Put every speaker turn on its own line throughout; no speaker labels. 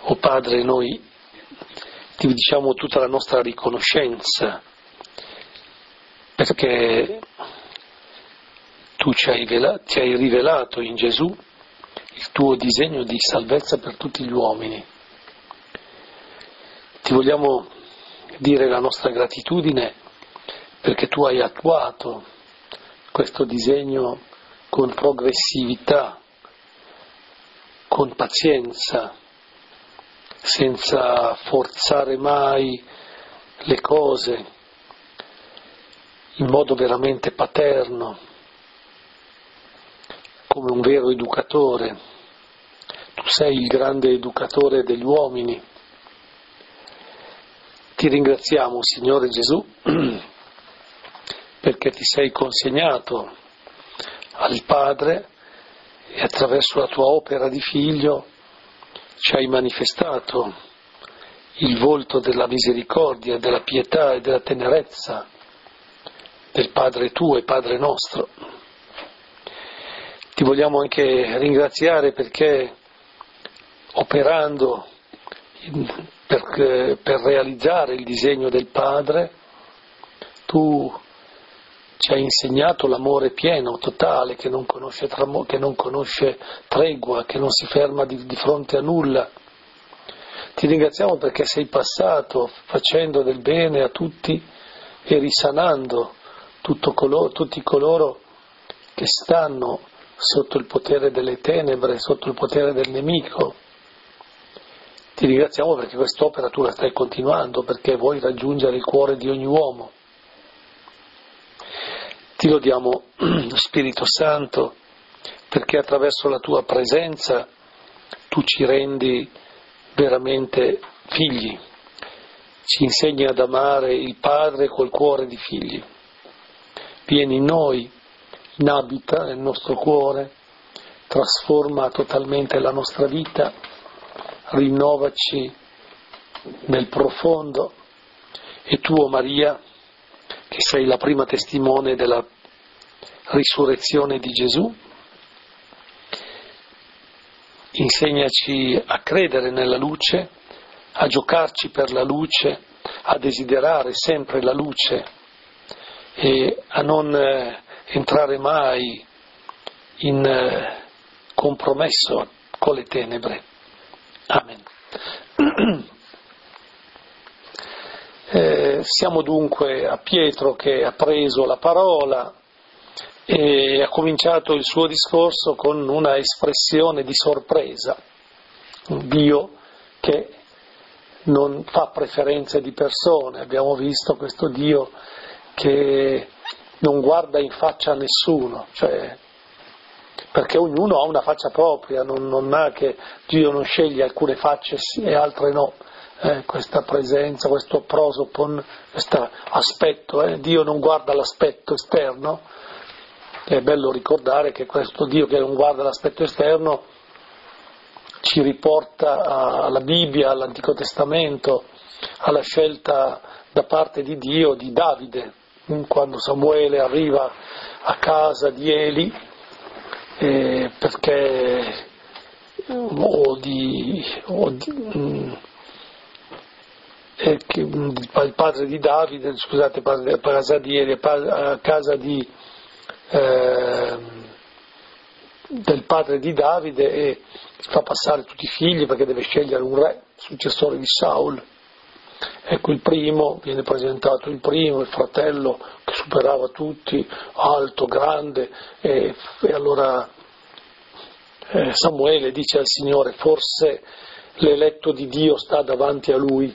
O Padre, noi ti diciamo tutta la nostra riconoscenza, perché tu ci hai rivelato in Gesù il tuo disegno di salvezza per tutti gli uomini. Ti vogliamo dire la nostra gratitudine perché tu hai attuato questo disegno con progressività, con pazienza, senza forzare mai le cose, in modo veramente paterno, come un vero educatore. Tu sei il grande educatore degli uomini. Ti ringraziamo, Signore Gesù, perché ti sei consegnato al Padre e attraverso la tua opera di Figlio ci hai manifestato il volto della misericordia, della pietà e della tenerezza del Padre tuo e Padre nostro. Ti vogliamo anche ringraziare perché operando per realizzare il disegno del Padre, tu ci hai insegnato l'amore pieno, totale, che non conosce tregua, che non si ferma di fronte a nulla. Ti ringraziamo perché sei passato facendo del bene a tutti e risanando tutti coloro che stanno sotto il potere delle tenebre, sotto il potere del nemico. Ti ringraziamo perché quest'opera tu la stai continuando, perché vuoi raggiungere il cuore di ogni uomo. Ti lodiamo, Spirito Santo, perché attraverso la tua presenza tu ci rendi veramente figli, ci insegni ad amare il Padre col cuore di figli. Vieni in noi, inabita nel nostro cuore, trasforma totalmente la nostra vita, rinnovaci nel profondo, e tu, o Maria, che sei la prima testimone della risurrezione di Gesù, insegnaci a credere nella luce, a giocarci per la luce, a desiderare sempre la luce e a non entrare mai in compromesso con le tenebre. Amen. Siamo dunque a Pietro che ha preso la parola e ha cominciato il suo discorso con una espressione di sorpresa. Un Dio che non fa preferenze di persone. Abbiamo visto questo Dio che non guarda in faccia a nessuno, cioè perché ognuno ha una faccia propria, non ha che Dio non sceglie alcune facce sì e altre no. Questa presenza, questo prosopon, questo aspetto, Dio non guarda l'aspetto esterno. È bello ricordare che questo Dio che non guarda l'aspetto esterno ci riporta alla Bibbia, all'Antico Testamento, alla scelta da parte di Dio di Davide, quando Samuele arriva a casa di Eli, perché il padre di Davide, scusate, a casa di Eli, a casa del padre di Davide, e fa passare tutti i figli perché deve scegliere un re, successore di Saul. Ecco, il primo, viene presentato il primo, il fratello che superava tutti, alto, grande, e allora Samuele dice al Signore: forse l'eletto di Dio sta davanti a lui.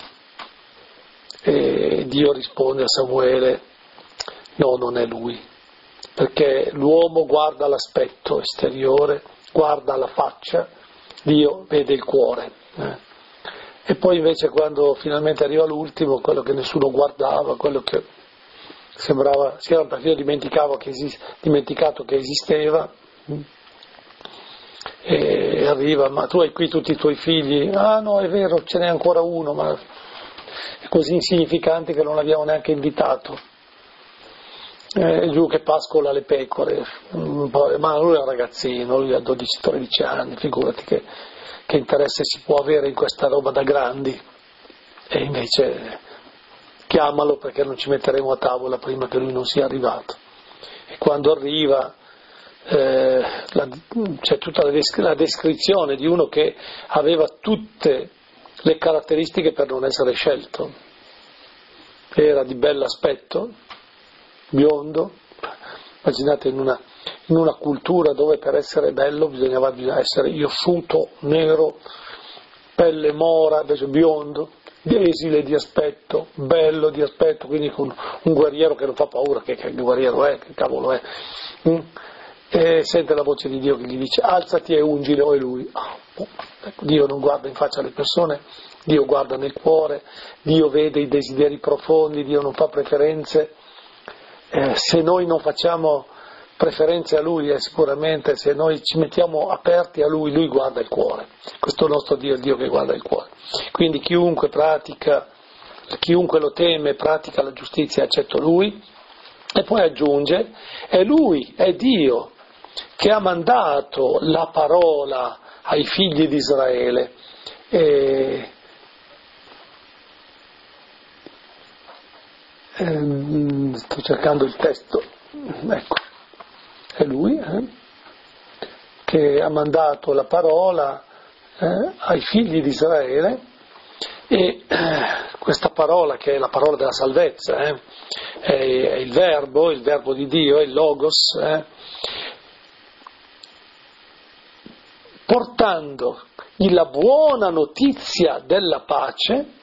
E Dio risponde a Samuele: no, non è lui, perché l'uomo guarda l'aspetto esteriore, guarda la faccia, Dio vede il cuore. E poi invece quando finalmente arriva l'ultimo, quello che nessuno guardava, quello che sembrava, si era perfino dimenticato che esisteva, e arriva: ma tu hai qui tutti i tuoi figli? Ah no, è vero, ce n'è ancora uno, ma è così insignificante che non l'abbiamo neanche invitato. giù che pascola le pecore, ma lui è un ragazzino, lui ha 12-13 anni, figurati che interesse si può avere in questa roba da grandi, e invece chiamalo perché non ci metteremo a tavola prima che lui non sia arrivato. E quando arriva c'è tutta la descrizione di uno che aveva tutte le caratteristiche per non essere scelto. Era di bell'aspetto, biondo, immaginate in una cultura dove per essere bello bisognava essere irsuto, nero, pelle mora, invece biondo, esile di aspetto, bello di aspetto, quindi con un guerriero che non fa paura, che guerriero è, che cavolo è, e sente la voce di Dio che gli dice alzati e ungilo, e lui, ecco, Dio non guarda in faccia alle persone, Dio guarda nel cuore, Dio vede i desideri profondi, Dio non fa preferenze. Se noi non facciamo preferenze a Lui, sicuramente se noi ci mettiamo aperti a Lui, Lui guarda il cuore. Questo nostro Dio è il Dio che guarda il cuore. Quindi chiunque lo teme, pratica la giustizia, eccetto Lui. E poi aggiunge, è Lui, è Dio, che ha mandato la parola ai figli di Israele. Sto cercando il testo, ecco, è lui che ha mandato la parola ai figli di Israele, e questa parola, che è la parola della salvezza, è il verbo di Dio, è il logos, portando la buona notizia della pace.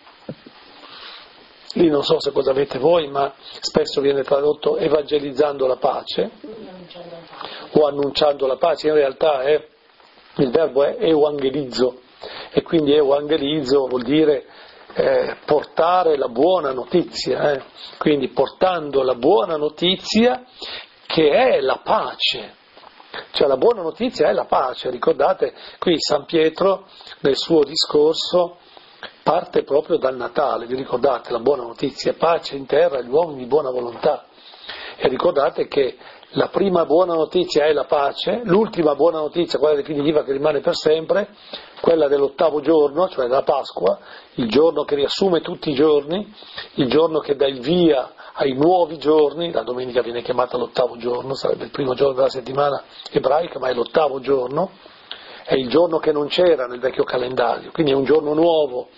Lì non so se cosa avete voi, ma spesso viene tradotto evangelizzando la pace o annunciando la pace. In realtà il verbo è evangelizzo, e quindi evangelizzo vuol dire portare la buona notizia, quindi portando la buona notizia che è la pace. Cioè la buona notizia è la pace. Ricordate, qui San Pietro nel suo discorso parte proprio dal Natale, vi ricordate la buona notizia, pace in terra agli uomini di buona volontà, e ricordate che la prima buona notizia è la pace, l'ultima buona notizia, quella definitiva che rimane per sempre, quella dell'8° giorno, cioè della Pasqua, il giorno che riassume tutti i giorni, il giorno che dà il via ai nuovi giorni. La domenica viene chiamata l'8° giorno, sarebbe il primo giorno della settimana ebraica, ma è l'8° giorno, è il giorno che non c'era nel vecchio calendario, quindi è un giorno nuovo,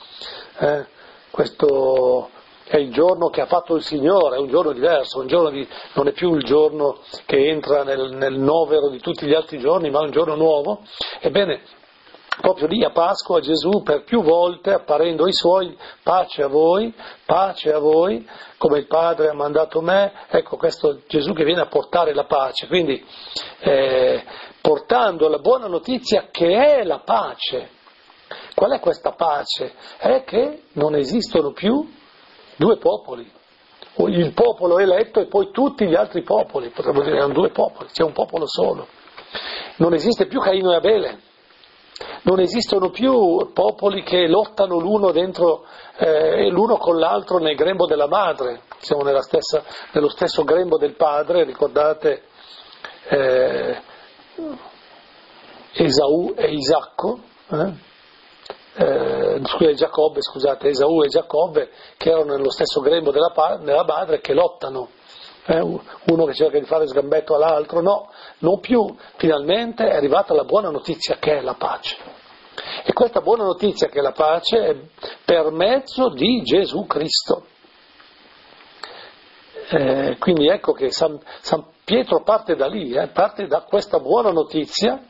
questo è il giorno che ha fatto il Signore, è un giorno diverso, non è più il giorno che entra nel novero di tutti gli altri giorni, ma è un giorno nuovo. Ebbene, proprio lì a Pasqua Gesù per più volte, apparendo ai Suoi, pace a voi, come il Padre ha mandato me, ecco questo Gesù che viene a portare la pace, quindi portando la buona notizia che è la pace. Qual è questa pace? È che non esistono più due popoli, il popolo eletto e poi tutti gli altri popoli, potremmo dire erano due popoli, c'è un popolo solo. Non esiste più Caino e Abele, non esistono più popoli che lottano l'uno con l'altro nel grembo della madre, siamo nello stesso grembo del padre, ricordate Esaù e Isacco, Esaù e Giacobbe, che erano nello stesso grembo della madre, che lottano, uno che cerca di fare sgambetto all'altro, no, non più. Finalmente è arrivata la buona notizia che è la pace, e questa buona notizia che è la pace è per mezzo di Gesù Cristo. Quindi ecco che San Pietro parte da lì, parte da questa buona notizia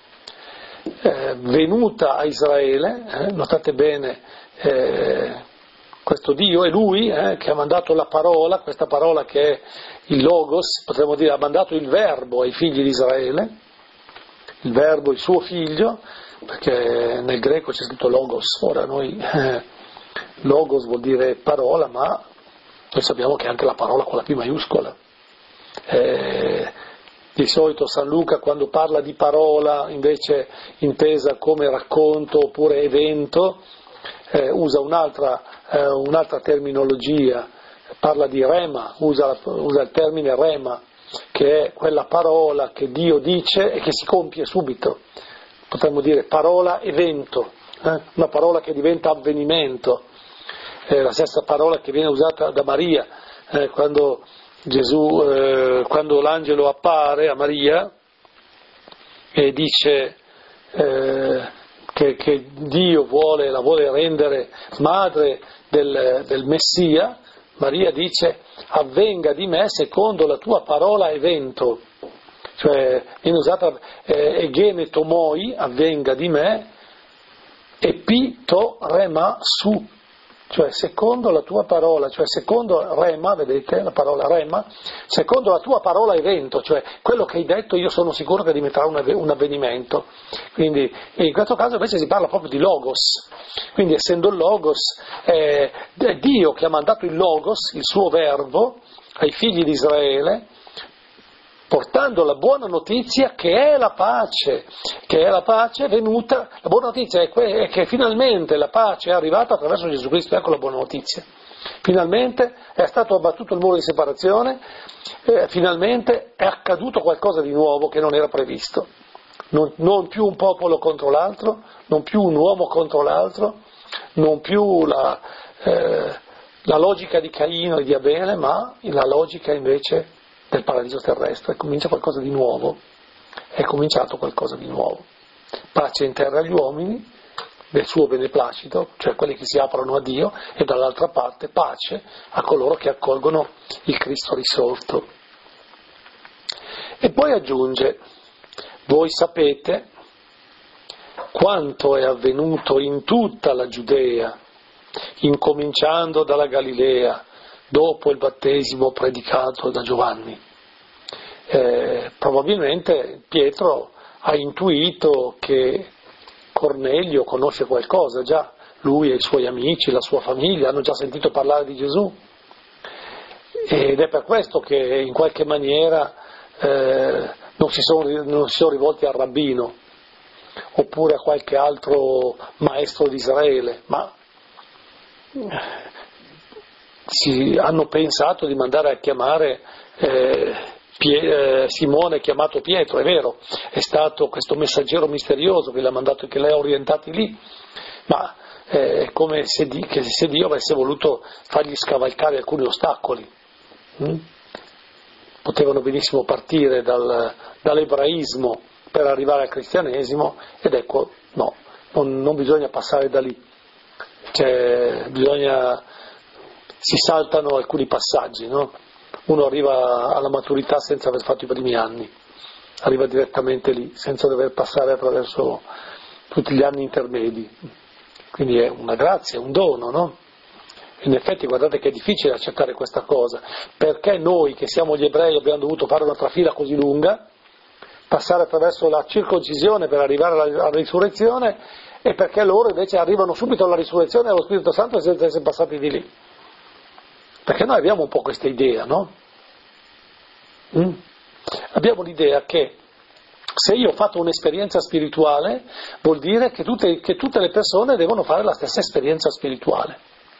venuta a Israele, notate bene, questo Dio è Lui che ha mandato la parola, questa parola che è il Logos, potremmo dire ha mandato il verbo ai figli di Israele, il verbo, il suo figlio, perché nel greco c'è scritto Logos, ora noi Logos vuol dire parola, ma noi sappiamo che è anche la parola con la P maiuscola. Di solito San Luca, quando parla di parola invece intesa come racconto oppure evento, usa un'altra terminologia parla di rema, usa il termine rema, che è quella parola che Dio dice e che si compie subito. Potremmo dire parola evento, una parola che diventa avvenimento. È la stessa parola che viene usata da Maria quando l'angelo appare a Maria e dice che Dio la vuole rendere madre del Messia. Maria dice: avvenga di me secondo la tua parola evento, cioè viene usata egene tomoi, avvenga di me, e pi rema su, cioè secondo la tua parola, cioè secondo rema, vedete la parola rema, secondo la tua parola evento, cioè quello che hai detto io sono sicuro che diventerà un avvenimento. Quindi in questo caso invece si parla proprio di logos, quindi essendo il logos è Dio che ha mandato il logos, il suo verbo, ai figli di Israele, portando la buona notizia che è la pace venuta. La buona notizia è che finalmente la pace è arrivata attraverso Gesù Cristo. Ecco la buona notizia. Finalmente è stato abbattuto il muro di separazione, finalmente è accaduto qualcosa di nuovo che non era previsto. Non più un popolo contro l'altro, non più un uomo contro l'altro, non più la logica di Caino e di Abele, ma la logica invece del paradiso terrestre. Comincia qualcosa di nuovo, è cominciato qualcosa di nuovo. Pace in terra agli uomini, del suo beneplacito, cioè quelli che si aprono a Dio, e dall'altra parte pace a coloro che accolgono il Cristo risorto. E poi aggiunge: voi sapete quanto è avvenuto in tutta la Giudea, incominciando dalla Galilea, dopo il battesimo predicato da Giovanni. Probabilmente Pietro ha intuito che Cornelio conosce qualcosa già, lui e i suoi amici, la sua famiglia hanno già sentito parlare di Gesù, ed è per questo che in qualche maniera non si sono rivolti al rabbino oppure a qualche altro maestro di Israele, ma hanno pensato di mandare a chiamare Simone, chiamato Pietro. È vero, è stato questo messaggero misterioso che li ha orientati lì, ma è come se Dio avesse voluto fargli scavalcare alcuni ostacoli. Potevano benissimo partire dall'ebraismo per arrivare al cristianesimo, ed ecco, no, non bisogna passare da lì, si saltano alcuni passaggi, no? Uno arriva alla maturità senza aver fatto i primi anni, arriva direttamente lì, senza dover passare attraverso tutti gli anni intermedi, quindi è una grazia, un dono, no? In effetti guardate che è difficile accettare questa cosa, perché noi che siamo gli ebrei abbiamo dovuto fare una trafila così lunga, passare attraverso la circoncisione per arrivare alla risurrezione, e perché loro invece arrivano subito alla risurrezione e allo Spirito Santo senza essere passati di lì. Perché noi abbiamo un po' questa idea, no? Abbiamo l'idea che se io ho fatto un'esperienza spirituale vuol dire che tutte le persone devono fare la stessa esperienza spirituale.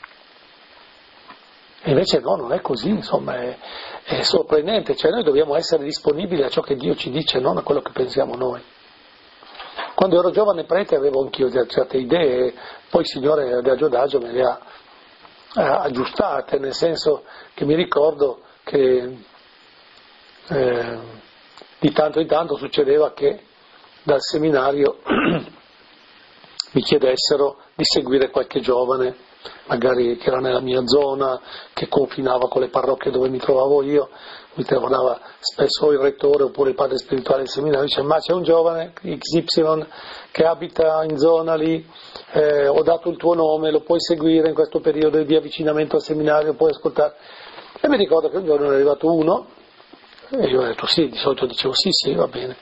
E invece no, non è così, insomma, è sorprendente, cioè noi dobbiamo essere disponibili a ciò che Dio ci dice, non a quello che pensiamo noi. Quando ero giovane prete avevo anch'io certe idee, poi il Signore adagio adagio me le ha aggiustate, nel senso che mi ricordo che di tanto in tanto succedeva che dal seminario mi chiedessero di seguire qualche giovane, magari che era nella mia zona, che confinava con le parrocchie dove mi trovavo io. Mi telefonava spesso il rettore oppure il padre spirituale del seminario, dice: ma c'è un giovane XY che abita in zona lì, ho dato il tuo nome, lo puoi seguire in questo periodo di avvicinamento al seminario, puoi ascoltare. E mi ricordo che un giorno è arrivato uno e io ho detto sì, di solito dicevo sì, va bene.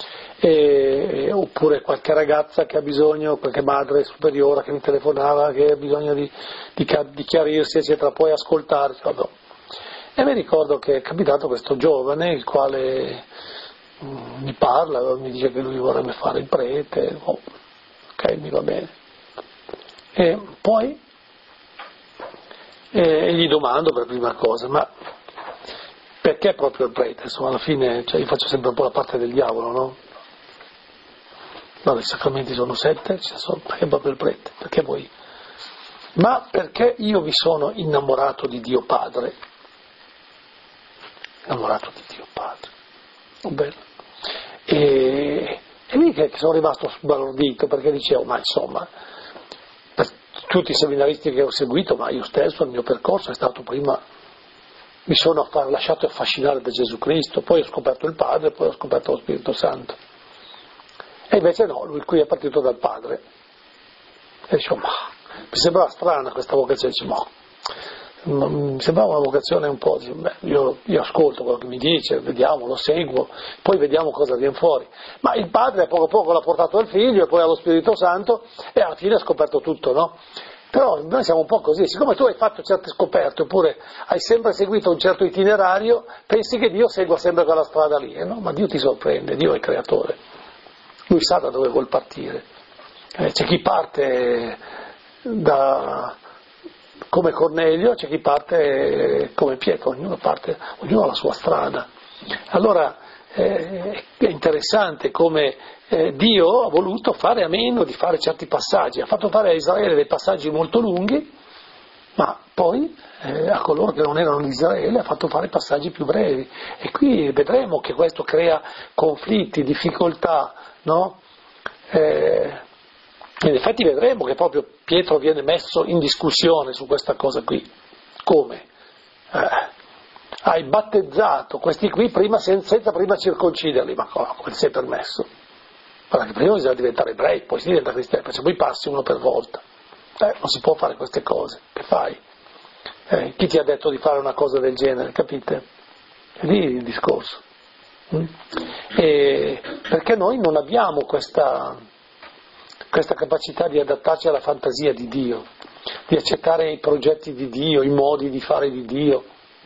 Oppure qualche ragazza che ha bisogno, qualche madre superiore che mi telefonava, che ha bisogno di chiarirsi, eccetera, puoi ascoltare. Vabbè. E mi ricordo che è capitato questo giovane, il quale mi parla, mi dice che lui vorrebbe fare il prete, ok, mi va bene. E poi e gli domando per prima cosa, ma perché proprio il prete? Insomma, alla fine, io faccio sempre un po' la parte del diavolo, no? No, i sacramenti sono 7, perché proprio il prete? Perché voi? Ma perché io mi sono innamorato di Dio Padre? Innamorato di Dio Padre. Oh, bello. E lì che sono rimasto sbalordito, perché dicevo, ma insomma, per tutti i seminaristi che ho seguito, ma io stesso, il mio percorso è stato prima, mi sono lasciato affascinare da Gesù Cristo, poi ho scoperto il Padre, poi ho scoperto lo Spirito Santo. E invece no, lui qui è partito dal Padre. E dicevo, ma mi sembrava strana questa vocazione, mi sembrava una vocazione un po', io ascolto quello che mi dice, vediamo, lo seguo, poi vediamo cosa viene fuori. Ma il Padre poco a poco l'ha portato al Figlio e poi allo Spirito Santo e alla fine ha scoperto tutto, no? Però noi siamo un po' così, siccome tu hai fatto certe scoperte oppure hai sempre seguito un certo itinerario, pensi che Dio segua sempre quella strada lì, no? Ma Dio ti sorprende, Dio è il creatore, Lui sa da dove vuol partire. C'è chi parte come Cornelio, c'è chi parte come Pietro, ognuno ha la sua strada. Allora è interessante come Dio ha voluto fare a meno di fare certi passaggi, ha fatto fare a Israele dei passaggi molto lunghi, ma poi a coloro che non erano di Israele ha fatto fare passaggi più brevi. E qui vedremo che questo crea conflitti, difficoltà, no? In effetti vedremo che proprio Pietro viene messo in discussione su questa cosa qui. Come? Hai battezzato questi qui senza prima circonciderli, ma come sei permesso? Guarda che prima bisogna diventare ebrei, poi si diventa cristiani, perché poi passi uno per volta. Non si può fare queste cose, che fai? Chi ti ha detto di fare una cosa del genere, capite? È lì il discorso. Perché noi non abbiamo questa capacità di adattarci alla fantasia di Dio, di accettare i progetti di Dio, i modi di fare di Dio.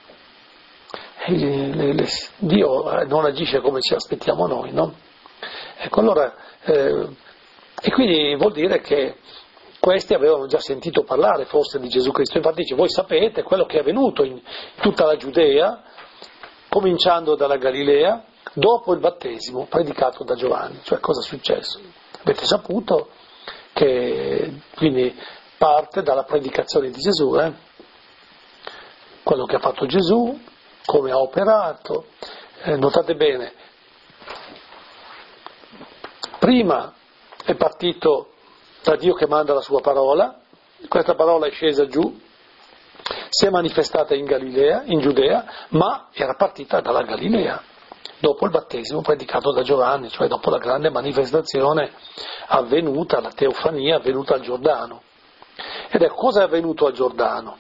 Dio non agisce come ci aspettiamo noi, no? Ecco, allora, e quindi vuol dire che questi avevano già sentito parlare forse di Gesù Cristo. Infatti dice, voi sapete quello che è avvenuto in tutta la Giudea, cominciando dalla Galilea, dopo il battesimo predicato da Giovanni. Cioè, cosa è successo? Avete saputo che quindi parte dalla predicazione di Gesù, quello che ha fatto Gesù, come ha operato. Notate bene, prima è partito da Dio che manda la sua parola, questa parola è scesa giù, si è manifestata in Galilea, in Giudea, ma era partita dalla Galilea, dopo il battesimo predicato da Giovanni, cioè dopo la grande manifestazione avvenuta, la teofania avvenuta al Giordano. Ed ecco, cosa è avvenuto al Giordano?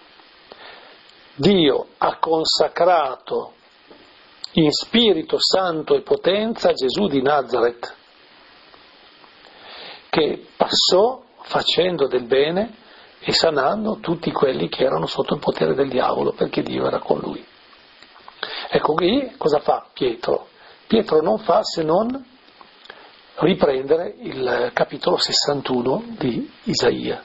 Dio ha consacrato in Spirito Santo e potenza Gesù di Nazaret, che passò facendo del bene e sanando tutti quelli che erano sotto il potere del diavolo, perché Dio era con lui. Ecco qui cosa fa Pietro? Pietro non fa se non riprendere il capitolo 61 di Isaia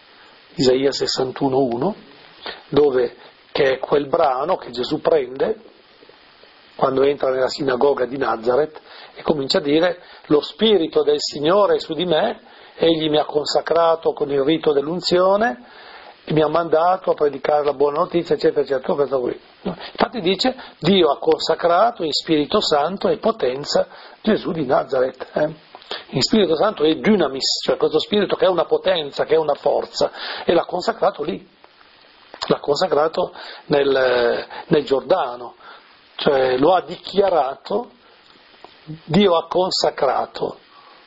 61:1, dove che è quel brano che Gesù prende quando entra nella sinagoga di Nazaret e comincia a dire: lo Spirito del Signore è su di me, Egli mi ha consacrato con il rito dell'unzione e mi ha mandato a predicare la buona notizia, eccetera, eccetera. Questo qui. Infatti dice: Dio ha consacrato in Spirito Santo e potenza Gesù di Nazaret. In Spirito Santo è dynamis, cioè questo Spirito che è una potenza, che è una forza, e l'ha consacrato lì, l'ha consacrato nel Giordano, cioè lo ha dichiarato, Dio ha consacrato.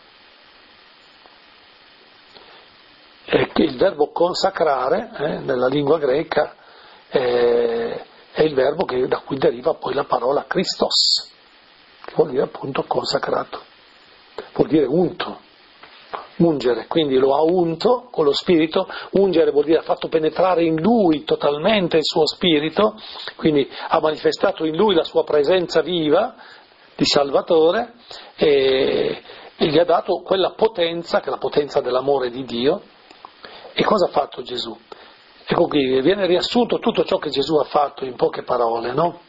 E il verbo consacrare nella lingua greca è il verbo da cui deriva poi la parola Christos, che vuol dire appunto consacrato, vuol dire unto, ungere, quindi lo ha unto con lo Spirito. Ungere vuol dire ha fatto penetrare in lui totalmente il suo Spirito, quindi ha manifestato in lui la sua presenza viva di Salvatore e gli ha dato quella potenza, che è la potenza dell'amore di Dio. E cosa ha fatto Gesù? Ecco qui, viene riassunto tutto ciò che Gesù ha fatto in poche parole, no?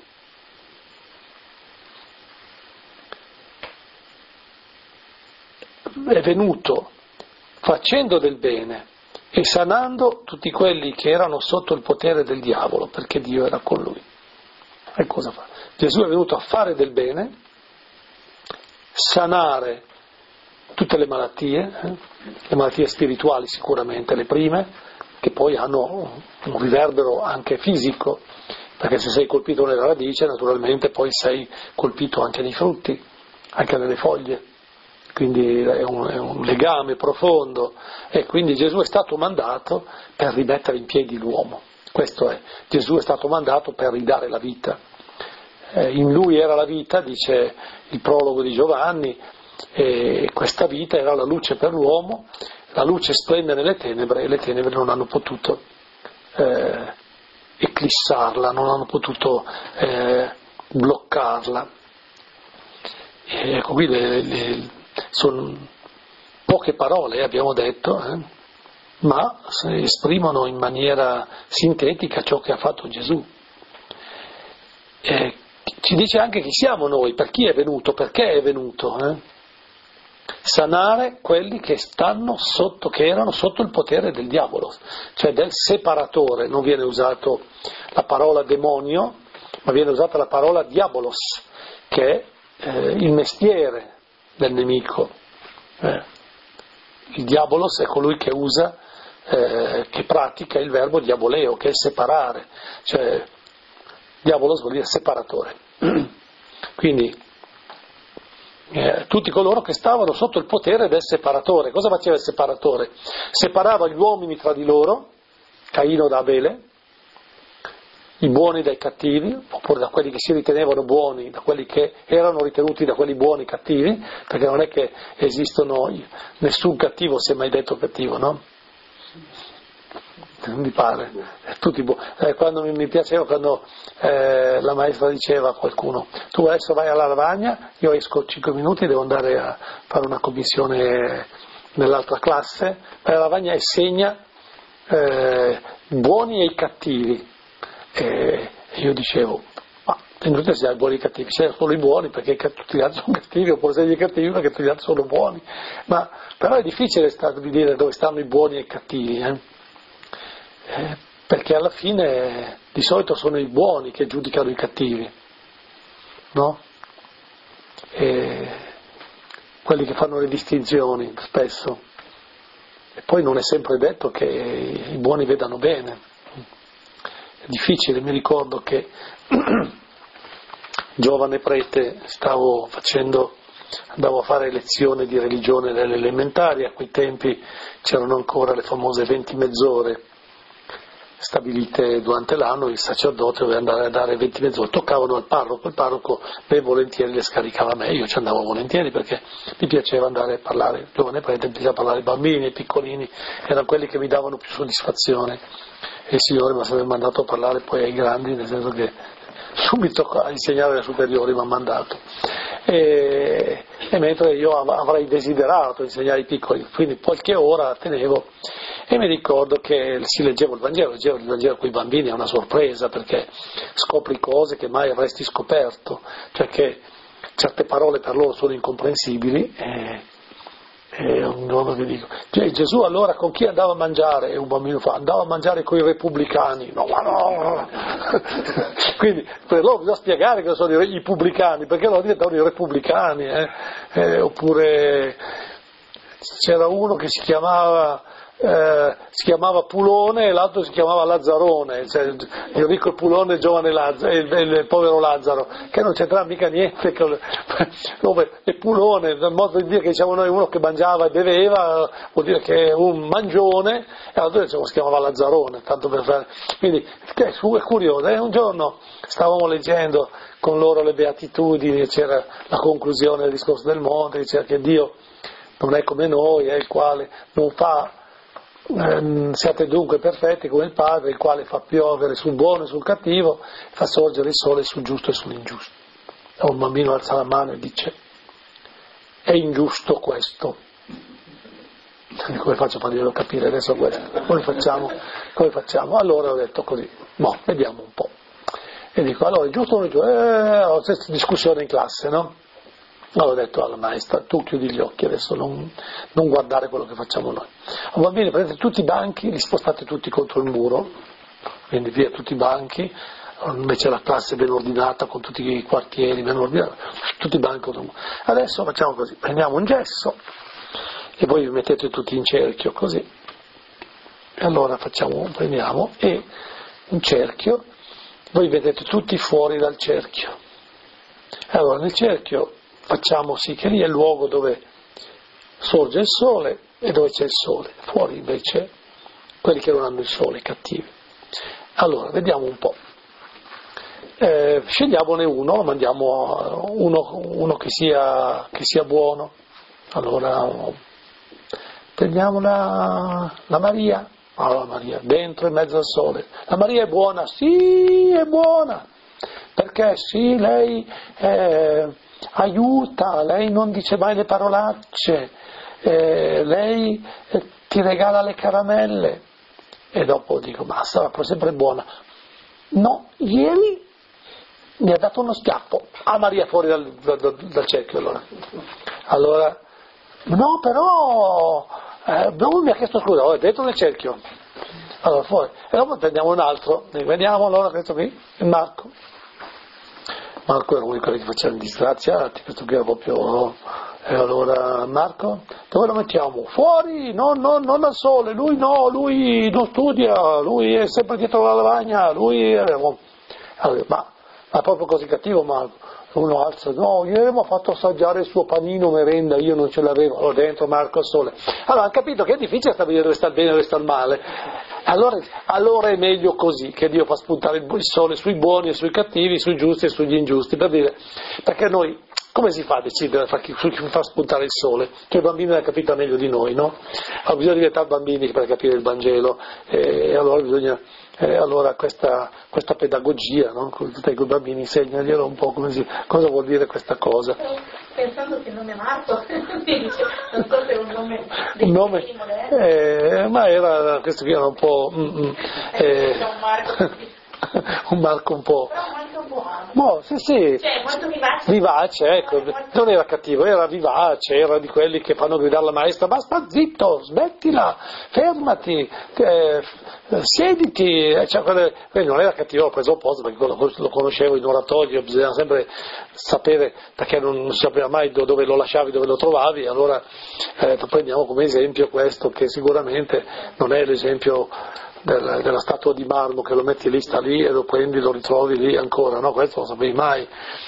È venuto facendo del bene e sanando tutti quelli che erano sotto il potere del diavolo, perché Dio era con lui. E cosa fa? Gesù è venuto a fare del bene, sanare tutte le malattie spirituali sicuramente, le prime, che poi hanno un riverbero anche fisico, perché se sei colpito nella radice, naturalmente poi sei colpito anche nei frutti, anche nelle foglie. Quindi è un legame profondo, e quindi Gesù è stato mandato per rimettere in piedi l'uomo. Questo è, Gesù è stato mandato per ridare la vita. In lui era la vita, dice il prologo di Giovanni, e questa vita era la luce per l'uomo, la luce splende nelle tenebre e le tenebre non hanno potuto eclissarla, non hanno potuto bloccarla. E ecco qui sono poche parole, abbiamo detto, ma esprimono in maniera sintetica ciò che ha fatto Gesù. Ci dice anche chi siamo noi, per chi è venuto, perché è venuto. Sanare quelli che erano sotto il potere del diavolo, cioè del separatore. Non viene usato la parola demonio, ma viene usata la parola diabolos, che è il mestiere del nemico. Il diabolos è colui che usa, che pratica il verbo diaboleo, che è separare, cioè diabolos vuol dire separatore. Quindi tutti coloro che stavano sotto il potere del separatore. Cosa faceva il separatore? Separava gli uomini tra di loro, Caino da Abele, i buoni dai cattivi, oppure da quelli che si ritenevano buoni, da quelli che erano ritenuti da quelli buoni cattivi, perché non è che esistono, nessun cattivo si è mai detto cattivo, no? Non mi pare, tutti quando mi piaceva quando la maestra diceva a qualcuno: tu adesso vai alla lavagna, io esco 5 minuti, devo andare a fare una commissione nell'altra classe, vai alla lavagna e segna i buoni e i cattivi. E io dicevo: ma inutile segnare i buoni e i cattivi, c'erano solo i buoni perché tutti gli altri sono cattivi, oppure segni i cattivi perché tutti gli altri sono buoni. Ma però è difficile di dire dove stanno i buoni e i cattivi, perché alla fine di solito sono i buoni che giudicano i cattivi, no? E quelli che fanno le distinzioni spesso, e poi non è sempre detto che i buoni vedano bene. È difficile. Mi ricordo che giovane prete andavo a fare lezione di religione nelle elementari. A quei tempi c'erano ancora le famose 20 mezz'ore stabilite durante l'anno, il sacerdote doveva andare a dare 20 mezz'ore, toccavano al parroco, il parroco ben volentieri le scaricava a me, io ci andavo volentieri perché mi piaceva andare a parlare, giovane prete, mi piaceva parlare ai bambini, ai piccolini, erano quelli che mi davano più soddisfazione, e il Signore mi ha sempre mandato a parlare poi ai grandi, nel senso che subito a insegnare alle superiori mi ha mandato, e mentre io avrei desiderato insegnare ai piccoli, quindi qualche ora tenevo. E mi ricordo che si leggevo il Vangelo con i bambini, è una sorpresa perché scopri cose che mai avresti scoperto, cioè che certe parole per loro sono incomprensibili, e un giorno vi dico: Gesù allora con chi andava a mangiare? E un bambino fa: andava a mangiare con i repubblicani. No, ma no! Quindi per loro bisogna spiegare cosa sono i pubblicani, perché loro diventavano i repubblicani, oppure c'era uno che si chiamava Pulone e l'altro si chiamava Lazzarone, cioè il ricco Pulone e il giovane Lazzaro, il povero Lazzaro, che non c'entrava mica niente e Pulone, dal modo di dire che diciamo noi, uno che mangiava e beveva, vuol dire che è un mangione, e l'altro si chiamava Lazzarone, tanto per fare. Quindi è curioso. Un giorno stavamo leggendo con loro le beatitudini, c'era la conclusione del discorso del monte, diceva che Dio non è come noi, è il quale non fa. Siate dunque perfetti come il Padre, il quale fa piovere sul buono e sul cattivo, fa sorgere il sole sul giusto e sull'ingiusto. E un bambino alza la mano e dice: è ingiusto questo. come faccio a farglielo capire adesso questo? Come facciamo? Allora ho detto così, vediamo un po'. E dico, allora è giusto o non è giusto? Ho questa discussione in classe, no? Allora ho detto alla maestra, tu chiudi gli occhi adesso, non guardare quello che facciamo noi. Va bene, prendete tutti i banchi, li spostate tutti contro il muro, quindi via tutti i banchi, invece la classe ben ordinata, con tutti i quartieri ben ordinati, tutti i banchi contro il muro. Adesso facciamo così, prendiamo un gesso e voi vi mettete tutti in cerchio così. E allora prendiamo e un cerchio, voi vedete tutti fuori dal cerchio. Allora nel cerchio facciamo sì che lì è il luogo dove sorge il sole e dove c'è il sole, fuori invece quelli che non hanno il sole, i cattivi. Allora, vediamo un po'. Scegliamone uno, lo mandiamo uno che sia buono. Allora, prendiamo la Maria. Allora, Maria, dentro in mezzo al sole. La Maria è buona? Sì, è buona. Perché sì, lei aiuta, lei non dice mai le parolacce, lei ti regala le caramelle. E dopo dico, ma sarà sempre buona. No, ieri mi ha dato uno schiaffo. Maria fuori dal cerchio allora. No, però lui mi ha chiesto scusa, dentro nel cerchio. Allora fuori. E dopo prendiamo un altro. Vediamo allora questo qui, il Marco. Marco era uno di quelli che facevano disgraziati, questo qui era proprio. E allora Marco, dove lo mettiamo? Fuori, non al sole, lui no, lui non studia, lui è sempre dietro la lavagna, lui è. Allora, ma proprio così cattivo Marco? Uno alza, no, ieri mi ha fatto assaggiare il suo panino merenda, io non ce l'avevo, allora dentro Marco al sole. Allora hanno capito che è difficile stabilire dove sta il bene e dove sta il male. Allora è meglio così, che Dio fa spuntare il sole sui buoni e sui cattivi, sui giusti e sugli ingiusti, per dire, perché noi, come si fa a decidere su chi fa spuntare il sole? Che il bambino l'ha capito meglio di noi, no? Allora bisogna diventare bambini per capire il Vangelo, e allora bisogna. Allora questa pedagogia, no? Tutti i bambini insegnaglielo un po' cosa vuol dire questa cosa.
Pensando che il nome è Marco, mi dice, non so se è un nome
ma era, questo qui era un po'.
Un Marco.
Un Marco un po'.
Però anche un po' amaro.
Sì.
Cioè, molto vivace.
Vivace, ecco, non era cattivo, era vivace, era di quelli che fanno gridare alla maestra, basta zitto, smettila, fermati, siediti, non era cattivo, l'ho preso apposta perché lo conoscevo in oratorio, bisognava sempre sapere, perché non si sapeva mai dove lo lasciavi, dove lo trovavi, allora prendiamo come esempio questo, che sicuramente non è l'esempio della statua di marmo che lo metti lì, sta lì e lo prendi, lo ritrovi lì ancora, no? Questo non sapevi mai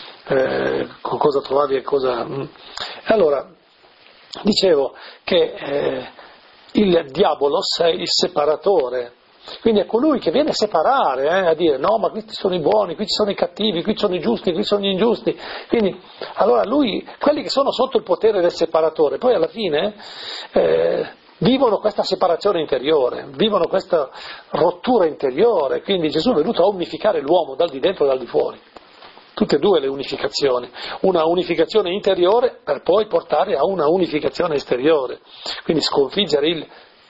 con cosa trovavi e cosa. Allora, dicevo che il diabolos è il separatore, quindi è colui che viene a separare, a dire no, ma questi sono i buoni, qui ci sono i cattivi, qui ci sono i giusti, qui sono gli ingiusti. Quindi, allora quelli che sono sotto il potere del separatore, poi alla fine vivono questa separazione interiore, vivono questa rottura interiore, quindi Gesù è venuto a unificare l'uomo dal di dentro e dal di fuori, tutte e due le unificazioni, una unificazione interiore per poi portare a una unificazione esteriore, quindi sconfiggere il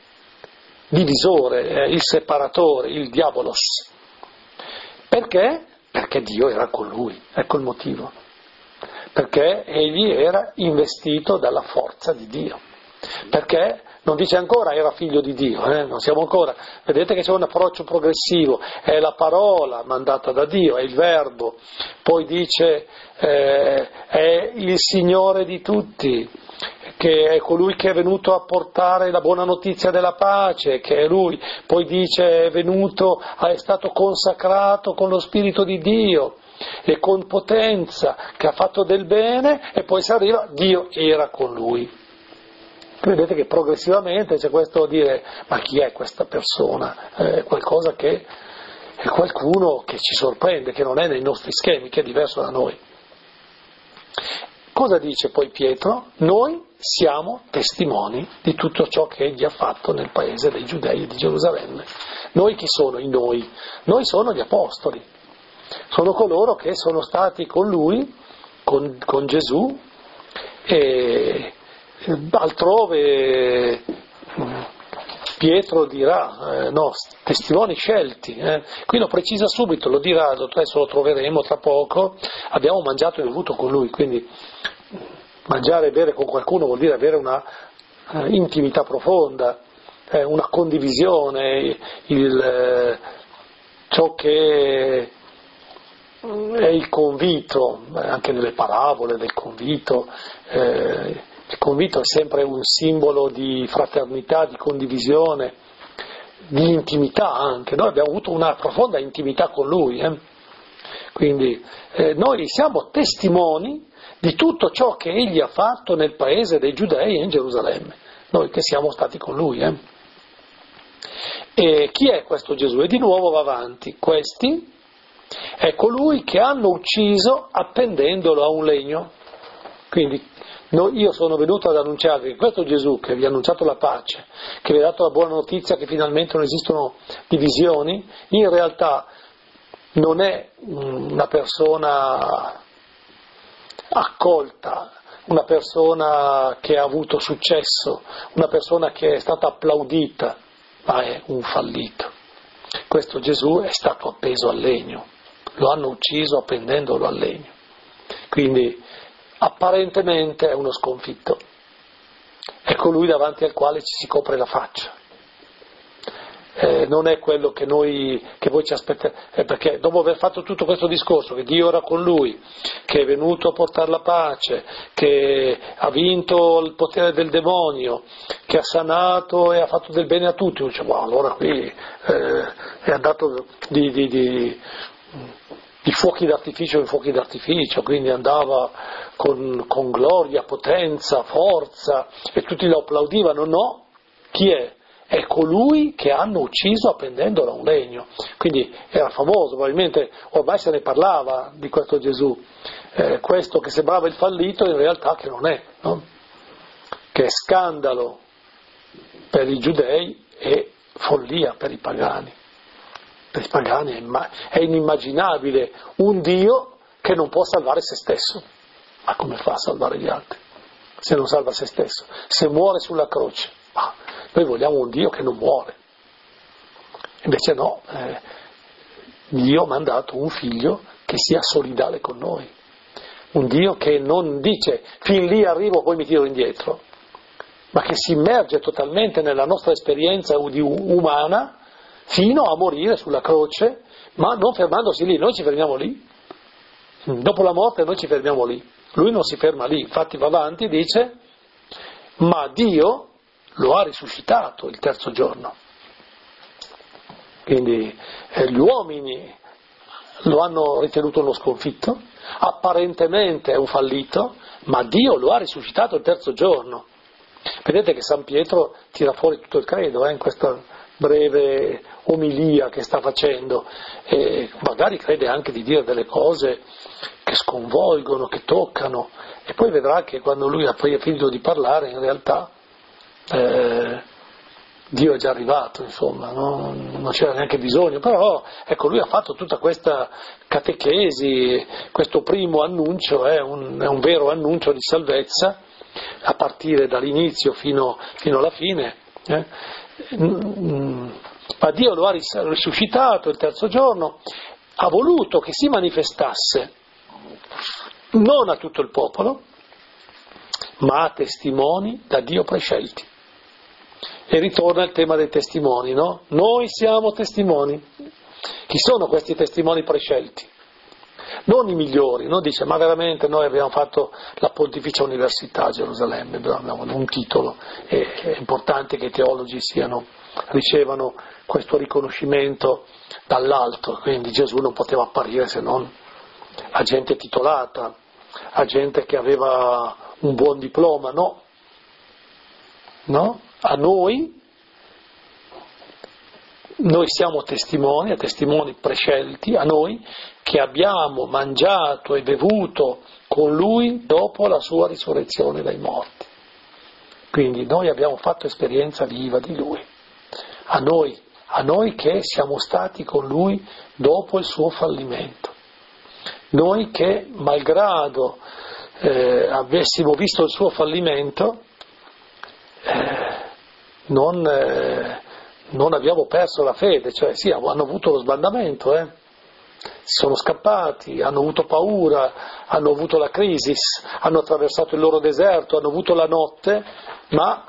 divisore, il separatore, il diabolos. Perché? Perché Dio era con lui, ecco il motivo, perché egli era investito dalla forza di Dio, perché non dice ancora era figlio di Dio, non siamo ancora, vedete che c'è un approccio progressivo, è la parola mandata da Dio, è il verbo, poi dice è il Signore di tutti, che è colui che è venuto a portare la buona notizia della pace, che è lui, poi dice è venuto, è stato consacrato con lo Spirito di Dio e con potenza, che ha fatto del bene, e poi si arriva, Dio era con lui. Vedete che progressivamente c'è questo dire, ma chi è questa persona? È qualcosa che è qualcuno che ci sorprende, che non è nei nostri schemi, che è diverso da noi. Cosa dice poi Pietro? Noi siamo testimoni di tutto ciò che egli ha fatto nel paese dei Giudei e di Gerusalemme. Noi chi sono i noi? Noi sono gli apostoli, sono coloro che sono stati con lui, con Gesù, e altrove Pietro dirà, no, testimoni scelti, qui lo precisa subito, lo dirà, adesso lo troveremo tra poco, abbiamo mangiato e bevuto con lui, quindi mangiare e bere con qualcuno vuol dire avere una intimità profonda, una condivisione, ciò che è il convito, anche nelle parabole del convito. Il convito è sempre un simbolo di fraternità, di condivisione, di intimità anche. Noi abbiamo avuto una profonda intimità con Lui. Quindi noi siamo testimoni di tutto ciò che Egli ha fatto nel paese dei Giudei e in Gerusalemme. Noi che siamo stati con Lui. E chi è questo Gesù? E di nuovo va avanti. Questi è colui che hanno ucciso appendendolo a un legno. Quindi io sono venuto ad annunciarvi che questo Gesù che vi ha annunciato la pace, che vi ha dato la buona notizia che finalmente non esistono divisioni, in realtà non è una persona accolta, una persona che ha avuto successo, una persona che è stata applaudita, ma è un fallito. Questo Gesù è stato appeso al legno, lo hanno ucciso appendendolo al legno. Quindi apparentemente è uno sconfitto, è colui davanti al quale ci si copre la faccia, non è quello che voi ci aspettate, perché dopo aver fatto tutto questo discorso, che Dio era con lui, che è venuto a portare la pace, che ha vinto il potere del demonio, che ha sanato e ha fatto del bene a tutti, dice, wow, allora qui è andato di fuochi d'artificio in fuochi d'artificio, quindi andava con gloria, potenza, forza, e tutti lo applaudivano. No, chi è? È colui che hanno ucciso appendendolo a un legno. Quindi era famoso, probabilmente ormai se ne parlava di questo Gesù, questo che sembrava il fallito in realtà che non è, no? Che è scandalo per i giudei e follia per i pagani. Per i pagani è inimmaginabile un Dio che non può salvare se stesso. Ma come fa a salvare gli altri se non salva se stesso? Se muore sulla croce. Ma noi vogliamo un Dio che non muore. Invece no, Dio ha mandato un figlio che sia solidale con noi. Un Dio che non dice fin lì arrivo poi mi tiro indietro, ma che si immerge totalmente nella nostra esperienza umana fino a morire sulla croce, ma non fermandosi lì, noi ci fermiamo lì. Dopo la morte noi ci fermiamo lì. Lui non si ferma lì, infatti va avanti e dice, ma Dio lo ha risuscitato il terzo giorno. Quindi gli uomini lo hanno ritenuto uno sconfitto, apparentemente è un fallito, ma Dio lo ha risuscitato il terzo giorno. Vedete che San Pietro tira fuori tutto il credo in questa breve omilia che sta facendo, e magari crede anche di dire delle cose che sconvolgono, che toccano, e poi vedrà che quando lui ha finito di parlare in realtà Dio è già arrivato, insomma, no? Non c'era neanche bisogno, però ecco, lui ha fatto tutta questa catechesi, questo primo annuncio è un vero annuncio di salvezza, a partire dall'inizio fino alla fine. Ma Dio lo ha risuscitato il terzo giorno, ha voluto che si manifestasse non a tutto il popolo, ma a testimoni da Dio prescelti. E ritorna il tema dei testimoni, no? Noi siamo testimoni. Chi sono questi testimoni prescelti? Non i migliori, non dice, ma veramente noi abbiamo fatto la Pontificia Università a Gerusalemme, abbiamo un titolo, è importante che i teologi ricevano questo riconoscimento dall'alto, quindi Gesù non poteva apparire se non a gente titolata, a gente che aveva un buon diploma, no? A noi siamo testimoni, a testimoni prescelti, a noi che abbiamo mangiato e bevuto con Lui dopo la sua risurrezione dai morti. Quindi noi abbiamo fatto esperienza viva di Lui, a noi che siamo stati con Lui dopo il suo fallimento, noi che malgrado avessimo visto il suo fallimento non non abbiamo perso la fede, cioè sì, hanno avuto lo sbandamento, si sono scappati, hanno avuto paura, hanno avuto la crisi, hanno attraversato il loro deserto, hanno avuto la notte, ma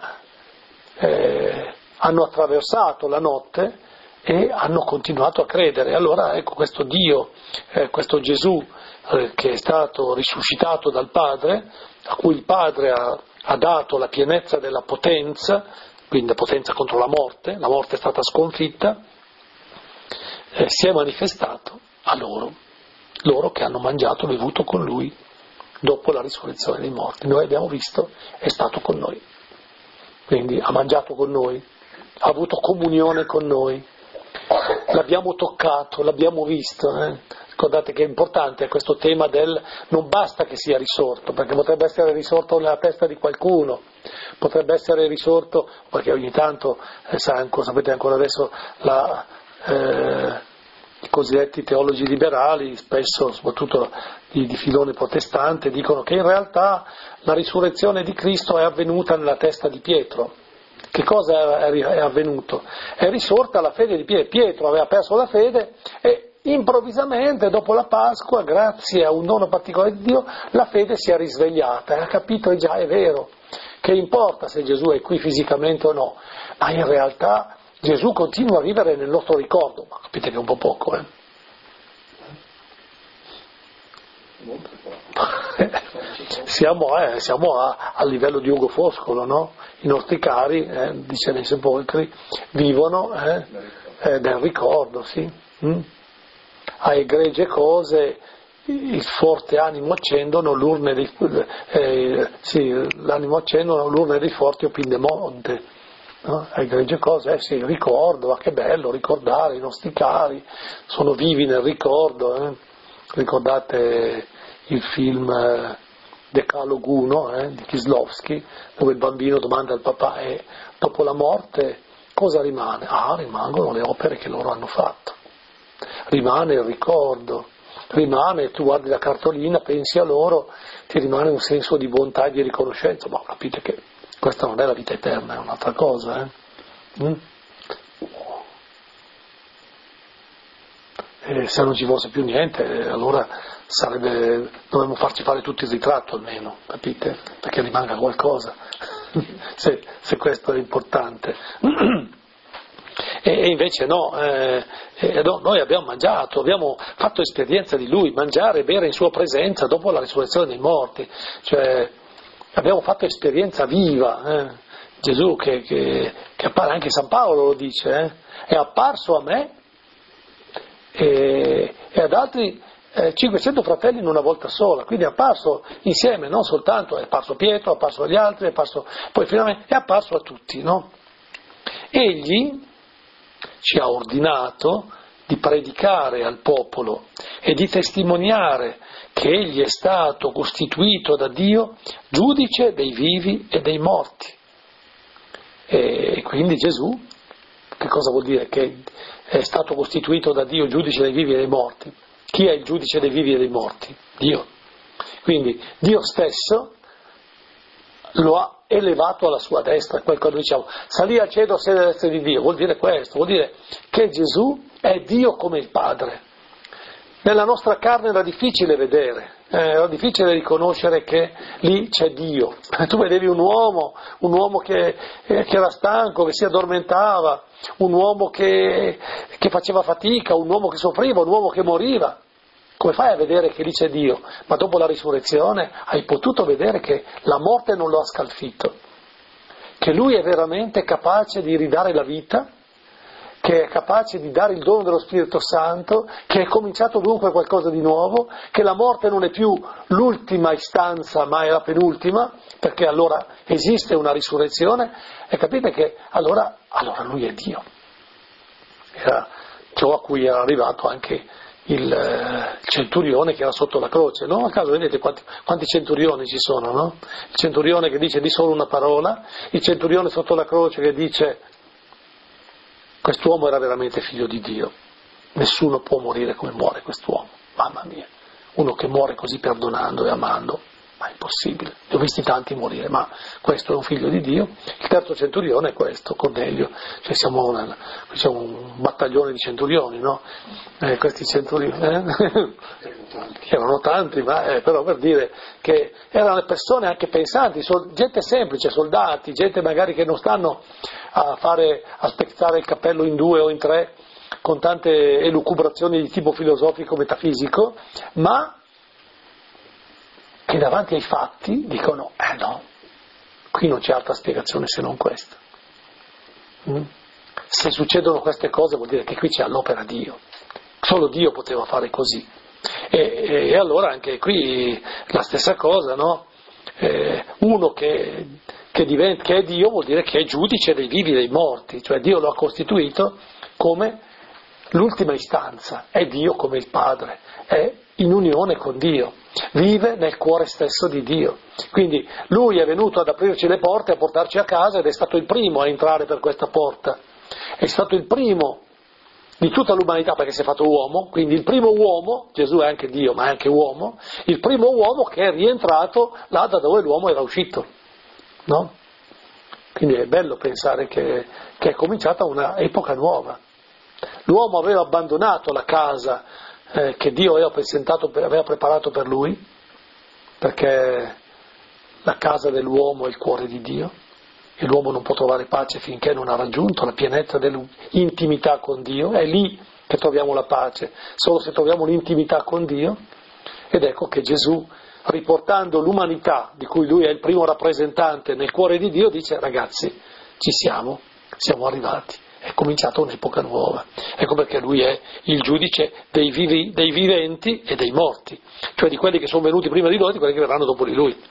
hanno attraversato la notte e hanno continuato a credere. Allora ecco questo Dio, questo Gesù che è stato risuscitato dal Padre, a cui il Padre ha dato la pienezza della potenza, quindi la potenza contro la morte è stata sconfitta, si è manifestato a loro che hanno mangiato e bevuto con Lui dopo la risurrezione dei morti. Noi abbiamo visto, è stato con noi, quindi ha mangiato con noi, ha avuto comunione con noi, l'abbiamo toccato, l'abbiamo visto. Ricordate che è importante questo tema del non basta che sia risorto, perché potrebbe essere risorto nella testa di qualcuno, potrebbe essere risorto, perché ogni tanto, sapete ancora adesso, i cosiddetti teologi liberali, spesso soprattutto di filone protestante, dicono che in realtà la risurrezione di Cristo è avvenuta nella testa di Pietro. Che cosa è avvenuto? È risorta la fede di Pietro. Pietro aveva perso la fede e improvvisamente dopo la Pasqua, grazie a un dono particolare di Dio, la fede si è risvegliata e ha capito, già è vero, che importa se Gesù è qui fisicamente o no, ma in realtà Gesù continua a vivere nel nostro ricordo, ma capite che è un po' poco, Siamo a livello di Ugo Foscolo, no? I nostri cari, dice nei sepolcri, vivono del ricordo, sì. A egregie cose il forte animo accendono, l'animo accendono, l'urne dei forti opin de monte. No? A egregie cose, sì, ricordo, ma che bello ricordare i nostri cari, sono vivi nel ricordo. Ricordate il film Decalogo 1 di Kieslowski, dove il bambino domanda al papà, dopo la morte cosa rimane? Rimangono le opere che loro hanno fatto, rimane il ricordo, tu guardi la cartolina, pensi a loro, ti rimane un senso di bontà e di riconoscenza, ma capite che questa non è la vita eterna, è un'altra cosa. E se non ci fosse più niente, allora dovremmo farci fare tutto il ritratto almeno, capite? Perché rimanga qualcosa, se questo è importante. E invece no, noi abbiamo mangiato, abbiamo fatto esperienza di Lui, mangiare e bere in Sua presenza dopo la risurrezione dei morti, cioè abbiamo fatto esperienza viva. Gesù che appare, anche San Paolo lo dice, è apparso a me e ad altri 500 fratelli in una volta sola, quindi è apparso insieme, non soltanto, è apparso Pietro, è apparso agli altri, poi finalmente è apparso a tutti, no? Egli ci ha ordinato di predicare al popolo e di testimoniare che egli è stato costituito da Dio giudice dei vivi e dei morti. E quindi Gesù, che cosa vuol dire? Che è stato costituito da Dio giudice dei vivi e dei morti. Chi è il giudice dei vivi e dei morti? Dio. Quindi Dio stesso lo ha elevato alla sua destra, quando diciamo salì al cielo a sedere alla destra di Dio, vuol dire questo, vuol dire che Gesù è Dio come il Padre. Nella nostra carne era difficile vedere, era difficile riconoscere che lì c'è Dio. Tu vedevi un uomo che era stanco, che si addormentava, un uomo che faceva fatica, un uomo che soffriva, un uomo che moriva. Come fai a vedere che lì c'è Dio? Ma dopo la risurrezione hai potuto vedere che la morte non lo ha scalfito, che Lui è veramente capace di ridare la vita, che è capace di dare il dono dello Spirito Santo, che è cominciato dunque qualcosa di nuovo, che la morte non è più l'ultima istanza ma è la penultima, perché allora esiste una risurrezione, e capite che allora Lui è Dio. Era ciò a cui era arrivato anche il centurione che era sotto la croce, no? A caso vedete quanti centurioni ci sono, no? Il centurione che dice di solo una parola, il centurione sotto la croce che dice quest'uomo era veramente figlio di Dio, nessuno può morire come muore quest'uomo, mamma mia, uno che muore così perdonando e amando, ma è impossibile, ne ho visti tanti morire, ma questo è un figlio di Dio. Il terzo centurione è questo, Cornelio, cioè siamo un battaglione di centurioni, no? Questi centurioni, erano tanti, ma però per dire che erano persone anche pensanti, gente semplice, soldati, gente magari che non stanno a spezzare il cappello in 2 o in 3, con tante elucubrazioni di tipo filosofico, metafisico, ma che davanti ai fatti dicono, no, qui non c'è altra spiegazione se non questa. Se succedono queste cose vuol dire che qui c'è all'opera Dio, solo Dio poteva fare così. E allora anche qui la stessa cosa, no? Uno che è Dio vuol dire che è giudice dei vivi e dei morti, cioè Dio lo ha costituito come l'ultima istanza, è Dio come il Padre, è in unione con Dio, vive nel cuore stesso di Dio. Quindi Lui è venuto ad aprirci le porte, a portarci a casa ed è stato il primo a entrare per questa porta, è stato il primo di tutta l'umanità perché si è fatto uomo, quindi il primo uomo, Gesù è anche Dio ma è anche uomo, il primo uomo che è rientrato là da dove l'uomo era uscito, no? Quindi è bello pensare che è cominciata una epoca nuova. L'uomo aveva abbandonato la casa che Dio aveva preparato per lui, perché la casa dell'uomo è il cuore di Dio, e l'uomo non può trovare pace finché non ha raggiunto la pienezza dell'intimità con Dio, è lì che troviamo la pace, solo se troviamo l'intimità con Dio. Ed ecco che Gesù, riportando l'umanità, di cui lui è il primo rappresentante nel cuore di Dio, dice: ragazzi, siamo arrivati. È cominciata un'epoca nuova. Ecco perché lui è il giudice dei viventi e dei morti, cioè di quelli che sono venuti prima di lui e di quelli che verranno dopo di lui.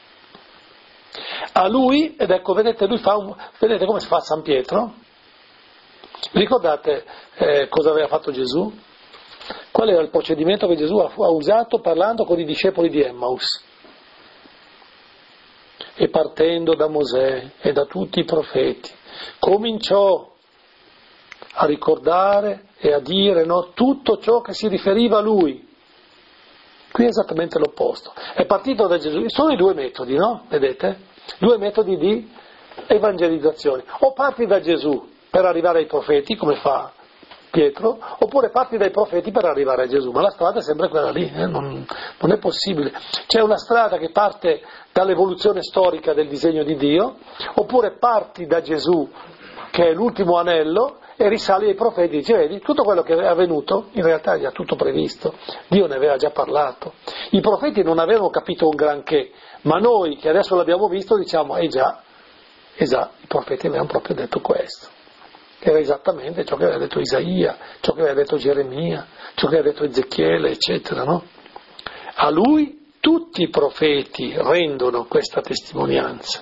A lui, ed ecco, vedete come si fa a San Pietro? Ricordate cosa aveva fatto Gesù? Qual era il procedimento che Gesù ha usato parlando con i discepoli di Emmaus? E partendo da Mosè e da tutti i profeti, cominciò a ricordare e a dire, no, tutto ciò che si riferiva a lui. Qui è esattamente l'opposto. È partito da Gesù. Sono i due metodi, no? Vedete? 2 metodi di evangelizzazione. O parti da Gesù per arrivare ai profeti, come fa Pietro, oppure parti dai profeti per arrivare a Gesù. Ma la strada è sempre quella lì, non è possibile. C'è una strada che parte dall'evoluzione storica del disegno di Dio, oppure parti da Gesù, che è l'ultimo anello, e risali ai profeti, dice: vedi, tutto quello che è avvenuto in realtà è già tutto previsto, Dio ne aveva già parlato. I profeti non avevano capito un granché, ma noi che adesso l'abbiamo visto diciamo: già, i profeti avevano proprio detto questo. Era esattamente ciò che aveva detto Isaia, ciò che aveva detto Geremia, ciò che aveva detto Ezechiele, eccetera, no? A lui tutti i profeti rendono questa testimonianza,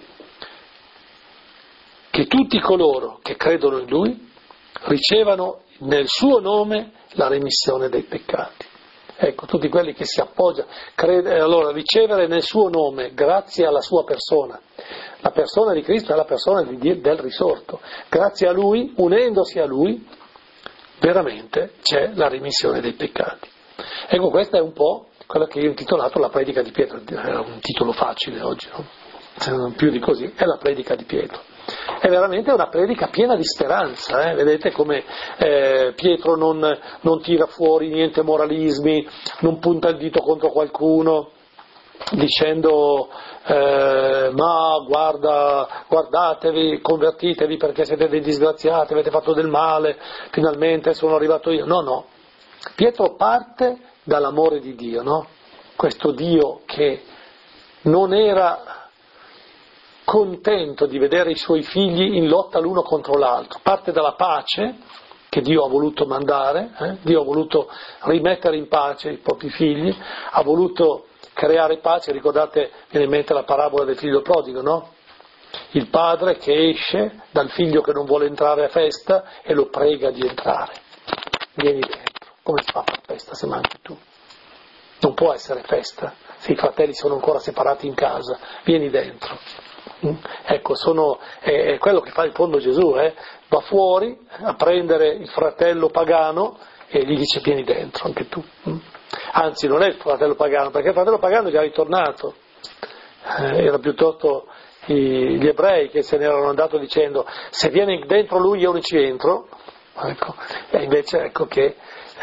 che tutti coloro che credono in lui ricevano nel suo nome la remissione dei peccati. Ecco, tutti quelli che si appoggiano, allora ricevere nel suo nome, grazie alla sua persona. La persona di Cristo è la persona del risorto. Grazie a lui, unendosi a lui, veramente c'è la remissione dei peccati. Ecco, questa è un po' quella che io ho intitolato la predica di Pietro. È un titolo facile oggi, no? Più di così, è la predica di Pietro. È veramente una predica piena di speranza, vedete come Pietro non tira fuori niente moralismi, non punta il dito contro qualcuno dicendo ma guardatevi, convertitevi perché siete dei disgraziati, avete fatto del male, finalmente sono arrivato io. No, Pietro parte dall'amore di Dio, no? Questo Dio che non era contento di vedere i suoi figli in lotta l'uno contro l'altro, parte dalla pace che Dio ha voluto mandare, Dio ha voluto rimettere in pace i propri figli, ha voluto creare pace. Ricordate, viene in mente la parabola del figlio prodigo, no? Il padre che esce dal figlio che non vuole entrare a festa e lo prega di entrare. Vieni dentro. Come si fa a fare festa se manchi tu? Non può essere festa se i fratelli sono ancora separati in casa. Vieni dentro. Ecco, è quello che fa in fondo Gesù, va fuori a prendere il fratello pagano e gli dice: vieni dentro anche tu. Anzi, non è il fratello pagano, perché il fratello pagano è già ritornato, Era piuttosto gli ebrei che se ne erano andati dicendo se viene dentro lui io non ci entro, ecco. E invece ecco che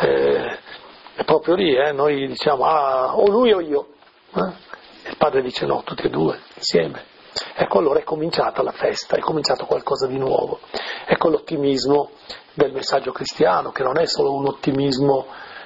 è proprio lì, noi diciamo o lui o io, e il padre dice no, tutti e due insieme. Ecco, allora è cominciata la festa, è cominciato qualcosa di nuovo. Ecco l'ottimismo del messaggio cristiano, che non è solo un ottimismo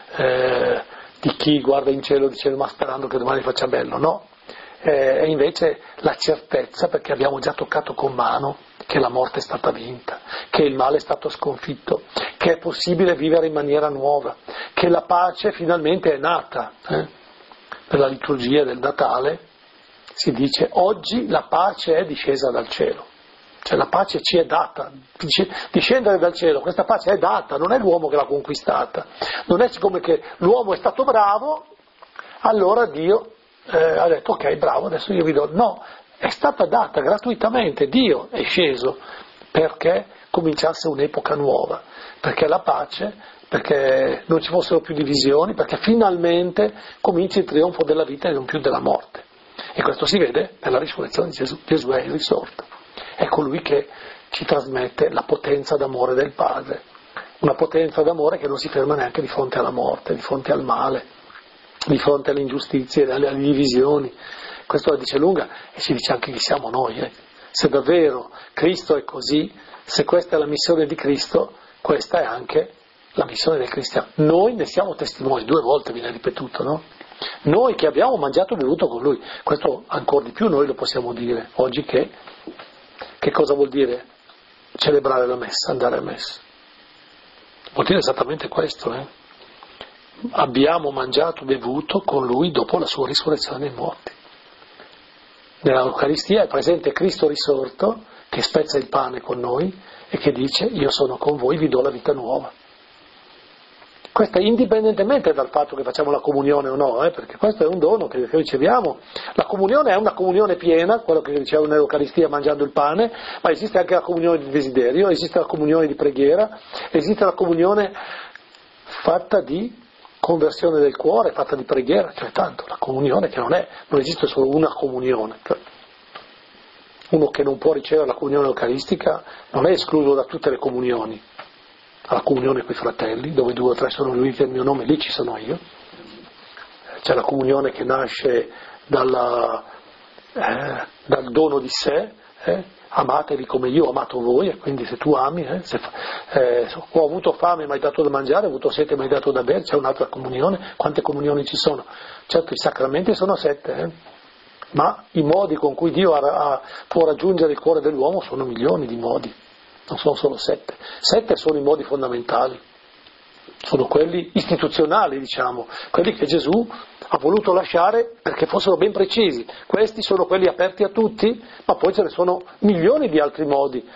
di chi guarda in cielo dicendo ma sperando che domani faccia bello, no, è invece la certezza, perché abbiamo già toccato con mano che la morte è stata vinta, che il male è stato sconfitto, che è possibile vivere in maniera nuova, che la pace finalmente è nata. Per la liturgia del Natale si dice oggi la pace è discesa dal cielo. Cioè la pace ci è data, discendere dal cielo, questa pace è data, non è l'uomo che l'ha conquistata, non è come che l'uomo è stato bravo, allora Dio ha detto ok bravo, adesso io vi do, no, è stata data gratuitamente, Dio è sceso perché cominciasse un'epoca nuova, perché la pace, perché non ci fossero più divisioni, perché finalmente comincia il trionfo della vita e non più della morte. E questo si vede nella risurrezione di Gesù. Gesù è il risorto, è colui che ci trasmette la potenza d'amore del Padre, una potenza d'amore che non si ferma neanche di fronte alla morte, di fronte al male, di fronte alle ingiustizie, alle divisioni. Questo la dice lunga e ci dice anche chi siamo noi. Se davvero Cristo è così, se questa è la missione di Cristo, questa è anche la missione del cristiano. Noi ne siamo testimoni, 2 volte viene ripetuto, no? Noi che abbiamo mangiato e bevuto con Lui, questo ancora di più noi lo possiamo dire oggi che cosa vuol dire celebrare la messa, andare a messa? Vuol dire esattamente questo, Abbiamo mangiato e bevuto con Lui dopo la sua risurrezione dai morti. Nell'Eucaristia è presente Cristo risorto che spezza il pane con noi e che dice io sono con voi, vi do la vita nuova. Questo indipendentemente dal fatto che facciamo la comunione o no, perché questo è un dono che riceviamo. La comunione è una comunione piena, quello che dicevo nell'Eucaristia mangiando il pane, ma esiste anche la comunione di desiderio, esiste la comunione di preghiera, esiste la comunione fatta di conversione del cuore, fatta di preghiera, cioè tanto la comunione che non esiste solo una comunione. Uno che non può ricevere la comunione eucaristica non è escluso da tutte le comunioni. Alla comunione coi fratelli, dove 2 o 3 sono riuniti nel mio nome, lì ci sono io. C'è la comunione che nasce dal dono di sé, amatevi come io ho amato voi, e quindi se tu ami, ho avuto fame e mi hai dato da mangiare, ho avuto sete e mi hai dato da bere, c'è un'altra comunione. Quante comunioni ci sono? Certo i sacramenti sono 7, ma i modi con cui Dio può raggiungere il cuore dell'uomo sono milioni di modi. Non sono solo 7. 7 sono i modi fondamentali, sono quelli istituzionali, diciamo, quelli che Gesù ha voluto lasciare perché fossero ben precisi. Questi sono quelli aperti a tutti, ma poi ce ne sono milioni di altri modi.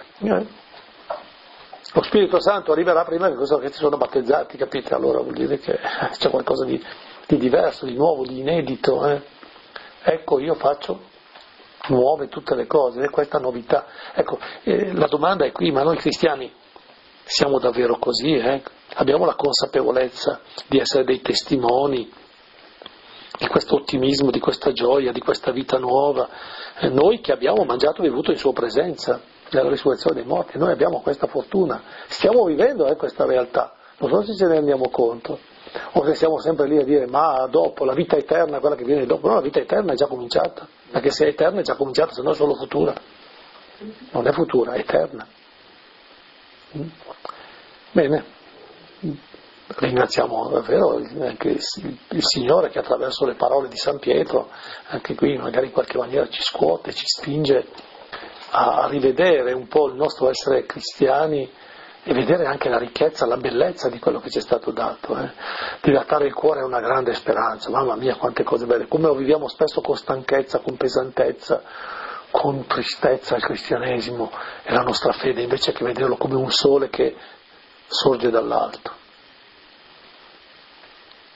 Lo Spirito Santo arriverà prima che questi sono battezzati, capite? Allora vuol dire che c'è qualcosa di diverso, di nuovo, di inedito. Ecco, io faccio nuove tutte le cose, è questa novità. Ecco, la domanda è qui, ma noi cristiani siamo davvero così? Abbiamo la consapevolezza di essere dei testimoni di questo ottimismo, di questa gioia, di questa vita nuova? Noi che abbiamo mangiato e bevuto in sua presenza, nella risurrezione dei morti, noi abbiamo questa fortuna, stiamo vivendo questa realtà, non so se ce ne rendiamo conto, o se siamo sempre lì a dire ma dopo, la vita eterna, quella che viene dopo. No, la vita eterna è già cominciata, perché se è eterna è già cominciata, se no è solo futura, non è futura, è eterna. Bene, ringraziamo davvero anche il Signore che attraverso le parole di San Pietro, anche qui magari in qualche maniera ci scuote, ci spinge a rivedere un po' il nostro essere cristiani e vedere anche la ricchezza, la bellezza di quello che ci è stato dato. Dilatare il cuore è una grande speranza, mamma mia quante cose belle, come lo viviamo spesso con stanchezza, con pesantezza, con tristezza il cristianesimo e la nostra fede, invece che vederlo come un sole che sorge dall'alto.